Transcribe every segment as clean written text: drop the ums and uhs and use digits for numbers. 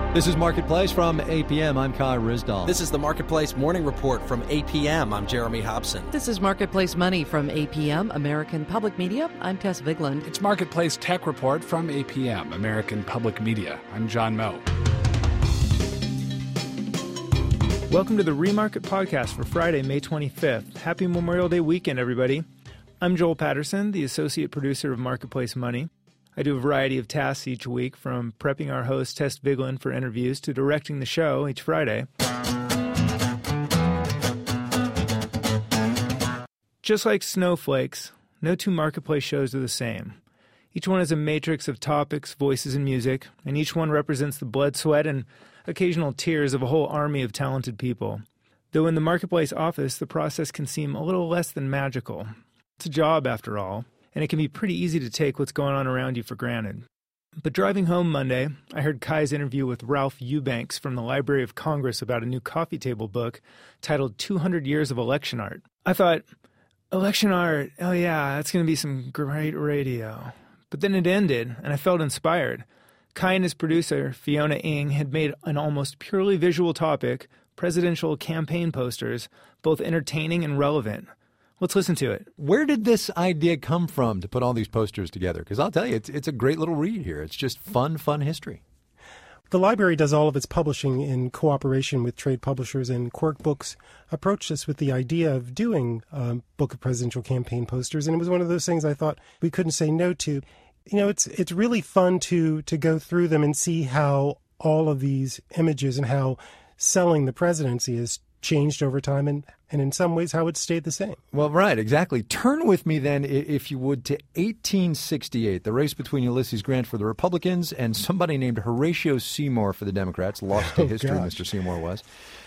This is Marketplace from APM. I'm Kai Ryssdal. This is the Marketplace Morning Report from APM. I'm Jeremy Hobson. This is Marketplace Money from APM, American Public Media. I'm Tess Vigland. It's Marketplace Tech Report from APM, American Public Media. I'm John Moe. Welcome to the Remarket Podcast for Friday, May 25th. Happy Memorial Day weekend, everybody. I'm Joel Patterson, the associate producer of Marketplace Money. I do a variety of tasks each week, from prepping our host, Tess Vigland, for interviews to directing the show each Friday. Just like snowflakes, no two Marketplace shows are the same. Each one is a matrix of topics, voices, and music, and each one represents the blood, sweat, and occasional tears of a whole army of talented people. Though in the Marketplace office, the process can seem a little less than magical. It's a job, after all, and it can be pretty easy to take what's going on around you for granted. But driving home Monday, I heard Kai's interview with Ralph Eubanks from the Library of Congress about a new coffee table book titled 200 Years of Election Art. I thought, election art, oh yeah, that's going to be some great radio. But then it ended, and I felt inspired. Kai and his producer, Fiona Ng, had made an almost purely visual topic, presidential campaign posters, both entertaining and relevant. Let's listen to it. Where did this idea come from to put all these posters together? Because I'll tell you, it's a great little read here. It's just fun history. The library does all of its publishing in cooperation with trade publishers, and Quirk Books approached us with the idea of doing a book of presidential campaign posters, and it was one of those things I thought we couldn't say no to. You know, it's really fun to go through them and see how all of these images and how selling the presidency has changed over time, and in some ways how it's stayed the same. Well, right, exactly. Turn with me then, if you would, to 1868, the race between Ulysses Grant for the Republicans and somebody named Horatio Seymour for the Democrats. Lost to history, gosh. Mr. Seymour was.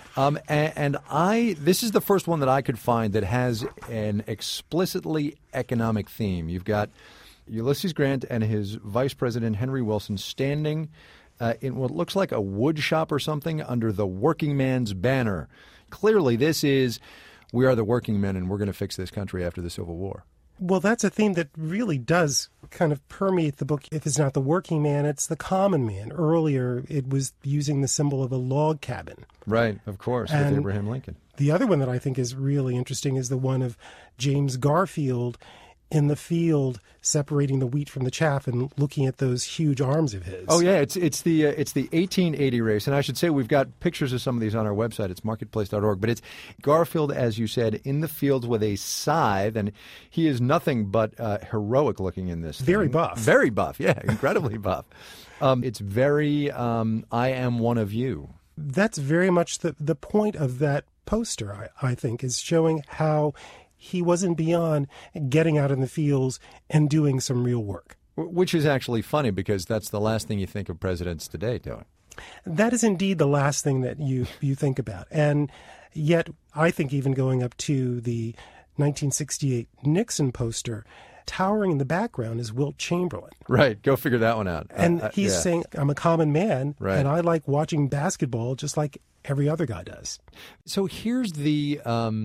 This is the first one that I could find that has an explicitly economic theme. You've got Ulysses Grant and his vice president, Henry Wilson, standing in what looks like a wood shop or something under the working man's banner. Clearly, this is, we are the working men and we're going to fix this country after the Civil War. Well, that's a theme that really does kind of permeate the book. If it's not the working man, it's the common man. Earlier, it was using the symbol of a log cabin. Right, of course, with Abraham Lincoln. The other one that I think is really interesting is the one of James Garfield in the field, separating the wheat from the chaff and looking at those huge arms of his. Oh yeah, it's the 1880 race, and I should say we've got pictures of some of these on our website. It's marketplace.org. But it's Garfield, as you said, in the fields with a scythe, and he is nothing but heroic looking in this. Very buff. Very buff. Yeah, incredibly buff. It's very I am one of you. That's very much the point of that poster. I think is showing how he wasn't beyond getting out in the fields and doing some real work. Which is actually funny, because that's the last thing you think of presidents today doing. That is indeed the last thing that you think about. And yet, I think even going up to the 1968 Nixon poster, towering in the background is Wilt Chamberlain. Right. Go figure that one out. And he's saying, I'm a common man, right, and I like watching basketball just like every other guy does. So here's the...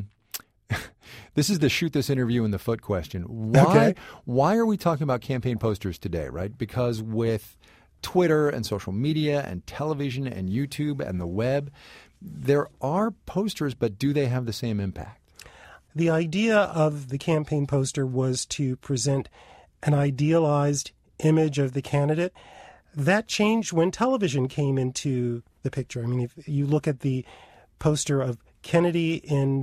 This is the shoot this interview in the foot question. Why are we talking about campaign posters today, right? Because with Twitter and social media and television and YouTube and the web, there are posters, but do they have the same impact? The idea of the campaign poster was to present an idealized image of the candidate. That changed when television came into the picture. I mean, if you look at the poster of Kennedy in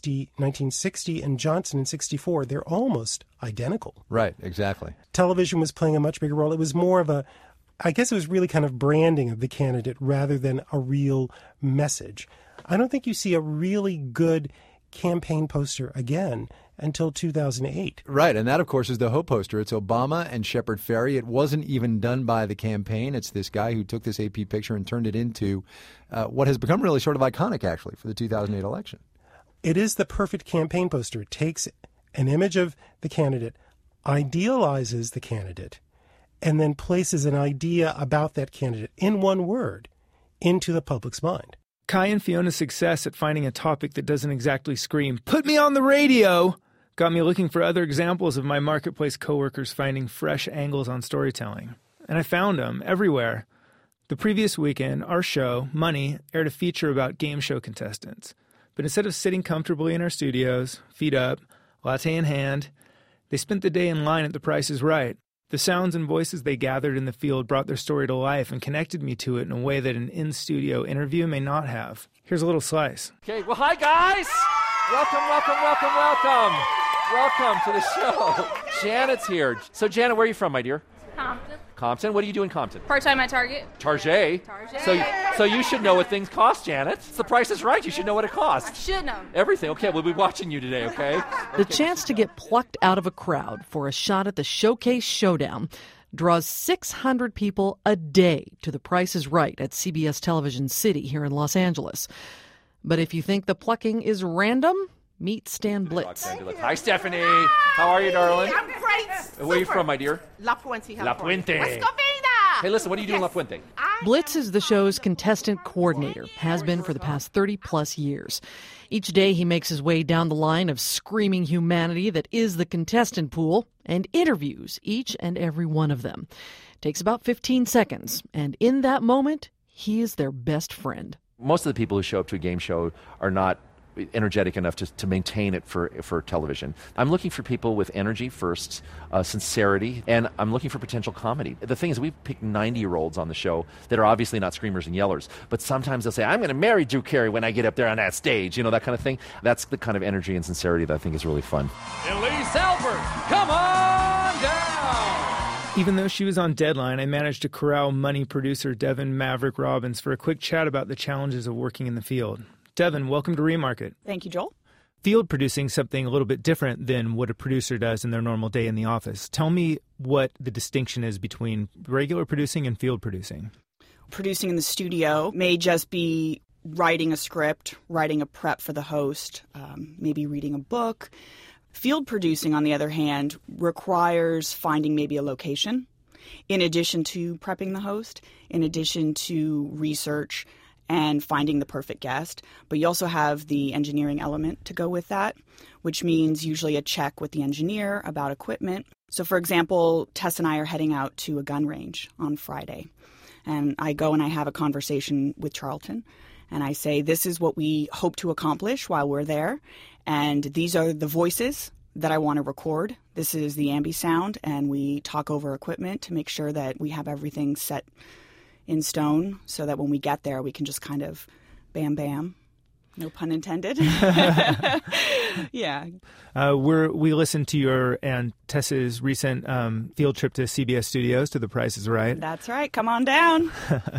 1960 and Johnson in 64, they're almost identical. Right, exactly. Television was playing a much bigger role. It was more of I guess it was really kind of branding of the candidate rather than a real message. I don't think you see a really good campaign poster again until 2008. Right, and that, of course, is the Hope poster. It's Obama and Shepard Fairey. It wasn't even done by the campaign. It's this guy who took this AP picture and turned it into what has become really sort of iconic, actually, for the 2008 election. It is the perfect campaign poster. It takes an image of the candidate, idealizes the candidate, and then places an idea about that candidate in one word into the public's mind. Kai and Fiona's success at finding a topic that doesn't exactly scream, "Put me on the radio," got me looking for other examples of my Marketplace coworkers finding fresh angles on storytelling. And I found them everywhere. The previous weekend, our show, Money, aired a feature about game show contestants. But instead of sitting comfortably in our studios, feet up, latte in hand, they spent the day in line at The Price is Right. The sounds and voices they gathered in the field brought their story to life and connected me to it in a way that an in-studio interview may not have. Here's a little slice. Okay, well, hi, guys. Welcome to the show. Janet's here. So, Janet, where are you from, my dear? Compton? What do you do in Compton? Part-time at Target. Target. So you should know what things cost, Janet. It's The Price is Right. You should know what it costs. I should know. Everything. Okay, we'll be watching you today, okay? The chance to get plucked out of a crowd for a shot at the Showcase Showdown draws 600 people a day to The Price is Right at CBS Television City here in Los Angeles. But if you think the plucking is random, meet Stan Blitz. Hi, Stephanie. How are you, darling? I'm great. Where are you from, my dear? La Puente. La Puente. Let's go, Hey, listen, what do you do in La Puente? Blitz is the show's contestant coordinator, has been for the past 30-plus years. Each day he makes his way down the line of screaming humanity that is the contestant pool and interviews each and every one of them. Takes about 15 seconds, and in that moment, he is their best friend. Most of the people who show up to a game show are not energetic enough to maintain it for television. I'm looking for people with energy first, sincerity, and I'm looking for potential comedy. The thing is, we pick 90-year-olds on the show that are obviously not screamers and yellers, but sometimes they'll say, I'm going to marry Drew Carey when I get up there on that stage, that kind of thing. That's the kind of energy and sincerity that I think is really fun. Elise Albert, come on down! Even though she was on deadline, I managed to corral Money producer Devin Maverick Robbins for a quick chat about the challenges of working in the field. Devin, welcome to Remarket. Thank you, Joel. Field producing something a little bit different than what a producer does in their normal day in the office. Tell me what the distinction is between regular producing and field producing. Producing in the studio may just be writing a script, writing a prep for the host, maybe reading a book. Field producing, on the other hand, requires finding maybe a location, in addition to prepping the host, in addition to research and finding the perfect guest. But you also have the engineering element to go with that, which means usually a check with the engineer about equipment. So, for example, Tess and I are heading out to a gun range on Friday. And I go and I have a conversation with Charlton. And I say, this is what we hope to accomplish while we're there. And these are the voices that I want to record. This is the ambi sound. And we talk over equipment to make sure that we have everything set in stone so that when we get there, we can just kind of bam, bam. No pun intended. Yeah. We listened to your and Tess's recent field trip to CBS Studios to The Price is Right. That's right. Come on down.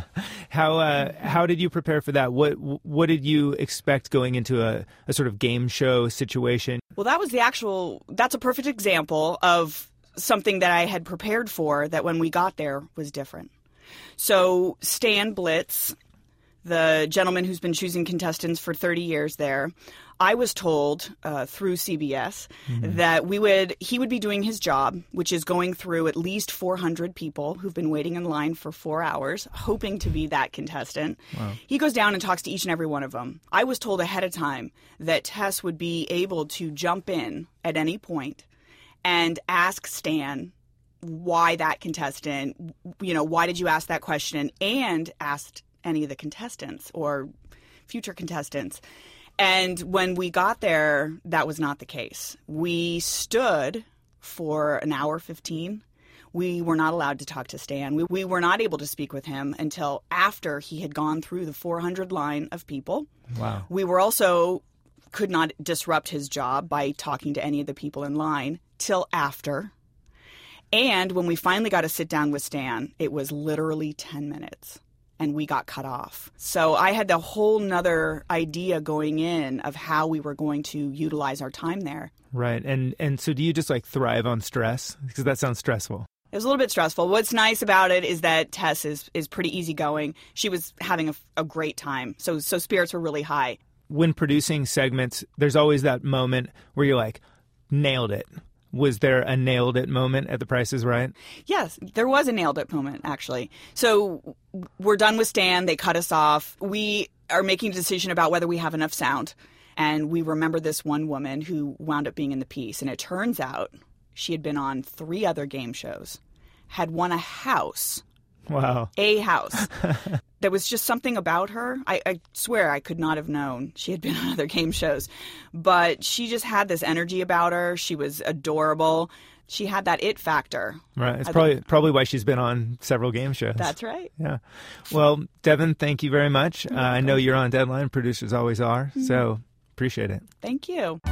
How did you prepare for that? What did you expect going into a sort of game show situation? Well, that's a perfect example of something that I had prepared for that when we got there was different. So Stan Blitz, the gentleman who's been choosing contestants for 30 years there, I was told through CBS that he would be doing his job, which is going through at least 400 people who've been waiting in line for 4 hours, hoping to be that contestant. Wow. He goes down and talks to each and every one of them. I was told ahead of time that Tess would be able to jump in at any point and ask Stan why that contestant, why did you ask that question, and asked any of the contestants or future contestants. And when we got there, that was not the case. We stood for an hour 15. We were not allowed to talk to Stan. We were not able to speak with him until after he had gone through the 400 line of people. Wow. We were also could not disrupt his job by talking to any of the people in line till after. And when we finally got to sit down with Stan, it was literally 10 minutes. And we got cut off. So I had the whole nother idea going in of how we were going to utilize our time there. Right. And so do you just thrive on stress? Because that sounds stressful. It was a little bit stressful. What's nice about it is that Tess is pretty easygoing. She was having a great time. So spirits were really high. When producing segments, there's always that moment where you're like, nailed it. Was there a nailed it moment at The Price is Right? Yes, there was a nailed it moment, actually. So we're done with Stan. They cut us off. We are making a decision about whether we have enough sound. And we remember this one woman who wound up being in the piece. And it turns out she had been on 3 other game shows, had won a house Wow. A house. There was just something about her. I swear I could not have known she had been on other game shows. But she just had this energy about her. She was adorable. She had that it factor. Right. It's probably why she's been on several game shows. That's right. Yeah. Well, Devin, thank you very much. I know you're on deadline. Producers always are. So appreciate it. Thank you.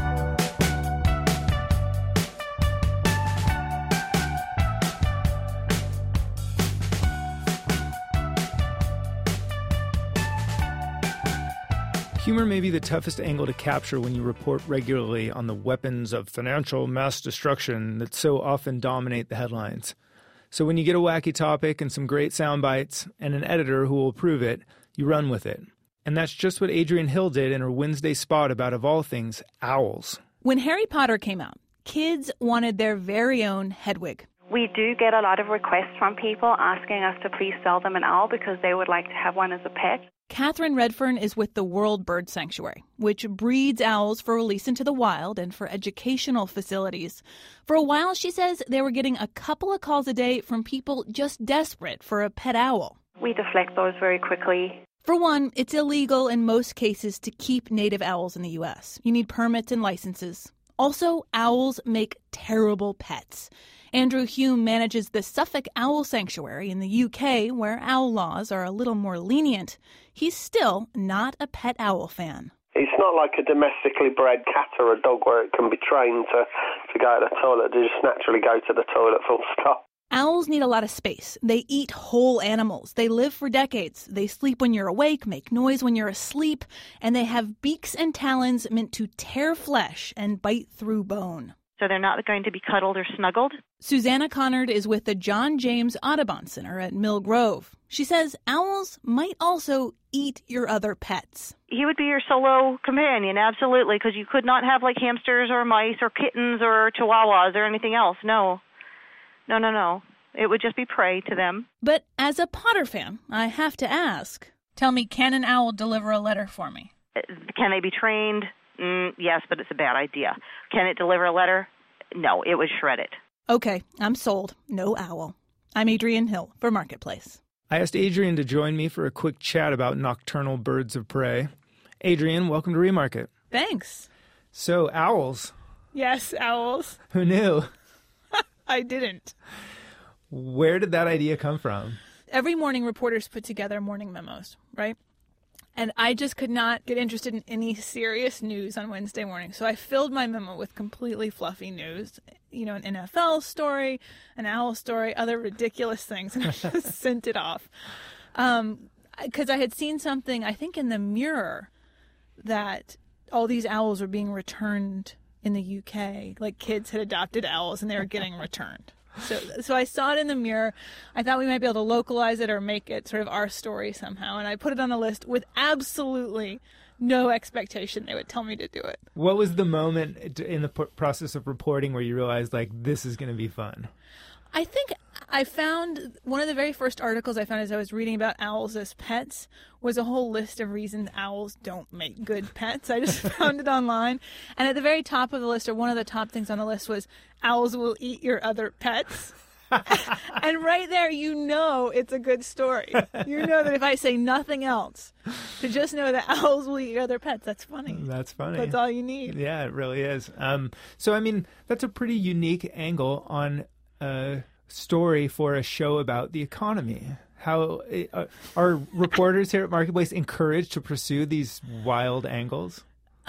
Humor may be the toughest angle to capture when you report regularly on the weapons of financial mass destruction that so often dominate the headlines. So when you get a wacky topic and some great sound bites and an editor who will approve it, you run with it. And that's just what Adrienne Hill did in her Wednesday spot about, of all things, owls. When Harry Potter came out, kids wanted their very own Hedwig. We do get a lot of requests from people asking us to please sell them an owl because they would like to have one as a pet. Catherine Redfern is with the World Bird Sanctuary, which breeds owls for release into the wild and for educational facilities. For a while, she says, they were getting a couple of calls a day from people just desperate for a pet owl. We deflect those very quickly. For one, it's illegal in most cases to keep native owls in the U.S. You need permits and licenses. Also, owls make terrible pets. Andrew Hume manages the Suffolk Owl Sanctuary in the UK, where owl laws are a little more lenient. He's still not a pet owl fan. It's not like a domestically bred cat or a dog where it can be trained to go to the toilet. They just naturally go to the toilet full stop. Owls need a lot of space. They eat whole animals. They live for decades. They sleep when you're awake, make noise when you're asleep, and they have beaks and talons meant to tear flesh and bite through bone. So they're not going to be cuddled or snuggled. Susanna Connard is with the John James Audubon Center at Mill Grove. She says owls might also eat your other pets. He would be your solo companion, absolutely, because you could not have like hamsters or mice or kittens or chihuahuas or anything else. No. It would just be prey to them. But as a Potter fan, I have to ask. Tell me, can an owl deliver a letter for me? Can they be trained? Yes, but it's a bad idea. Can it deliver a letter? No, it would shred it. Okay, I'm sold. No owl. I'm Adrienne Hill for Marketplace. I asked Adrienne to join me for a quick chat about nocturnal birds of prey. Adrienne, welcome to Remarket. Thanks. So, owls. Yes, owls. Who knew? I didn't. Where did that idea come from? Every morning, reporters put together morning memos, right? And I just could not get interested in any serious news on Wednesday morning. So I filled my memo with completely fluffy news, an NFL story, an owl story, other ridiculous things, and I just sent it off. Because I had seen something, I think in the Mirror, that all these owls were being returned in the UK. Like kids had adopted owls and they were getting returned. So I saw it in the Mirror. I thought we might be able to localize it or make it sort of our story somehow. And I put it on a list with absolutely no expectation they would tell me to do it. What was the moment in the process of reporting where you realized, this is going to be fun? I think I found one of the very first articles I found as I was reading about owls as pets was a whole list of reasons owls don't make good pets. I just found it online. And at the very top of the list, or one of the top things on the list, was owls will eat your other pets. And right there, it's a good story. You know that if I say nothing else, to just know that owls will eat your other pets. That's funny. That's funny. That's all you need. Yeah, it really is. That's a pretty unique angle on a story for a show about the economy. How are reporters here at Marketplace encouraged to pursue these wild angles?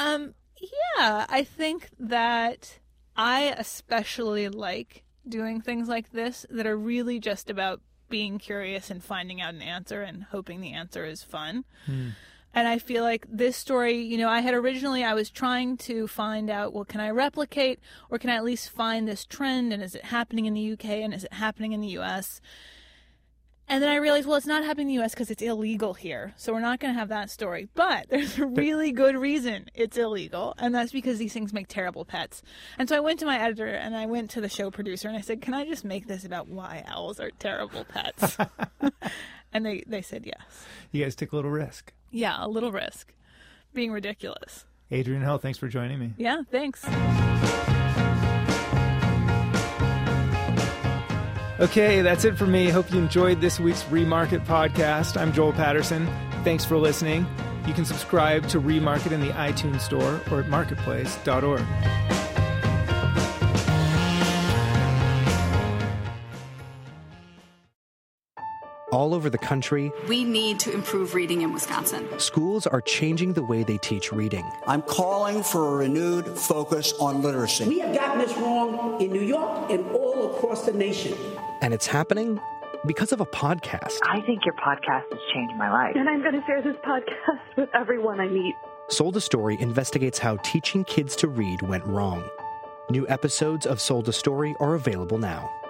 Yeah, I think that I especially like doing things like this that are really just about being curious and finding out an answer and hoping the answer is fun. And I feel like this story, I was trying to find out, well, can I replicate or can I at least find this trend? And is it happening in the UK and is it happening in the US? And then I realized, well, it's not happening in the U.S. because it's illegal here. So we're not going to have that story. But there's a really good reason it's illegal. And that's because these things make terrible pets. And so I went to my editor and I went to the show producer and I said, can I just make this about why owls are terrible pets? And they said yes. You guys took a little risk. Yeah, a little risk. Being ridiculous. Adrienne Hill, thanks for joining me. Yeah, thanks. Okay, that's it for me. Hope you enjoyed this week's Remarket podcast. I'm Joel Patterson. Thanks for listening. You can subscribe to Remarket in the iTunes Store or at marketplace.org. All over the country, we need to improve reading in Wisconsin. Schools are changing the way they teach reading. I'm calling for a renewed focus on literacy. We have gotten this wrong in New York and all across the nation. And it's happening because of a podcast. I think your podcast has changed my life. And I'm going to share this podcast with everyone I meet. Sold a Story investigates how teaching kids to read went wrong. New episodes of Sold a Story are available now.